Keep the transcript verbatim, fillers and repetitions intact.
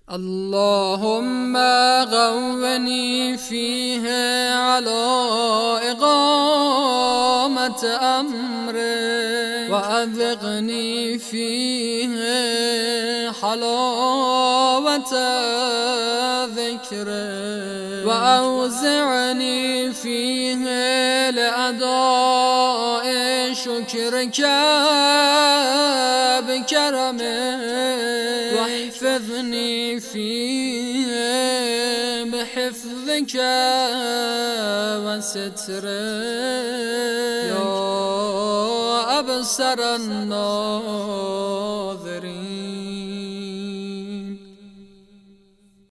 اللهم قوني فيه على إقامة أمرك وأذقني فيه حلاوة ذكرك وأوزعني فيه لأداء شكرك بكرمك واحفظني فيه بحفظك وسترك يا أبصر الناظرين.